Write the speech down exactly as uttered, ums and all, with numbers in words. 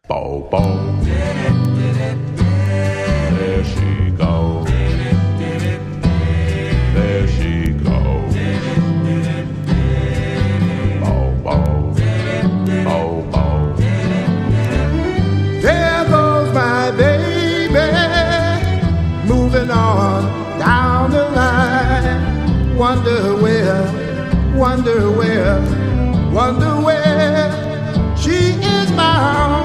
Bow, bow. There she goes. There she goes. Bow, bow. Bow, bow. There goes my baby, moving on down the line. Wonder where, wonder where, wonder where she is bound.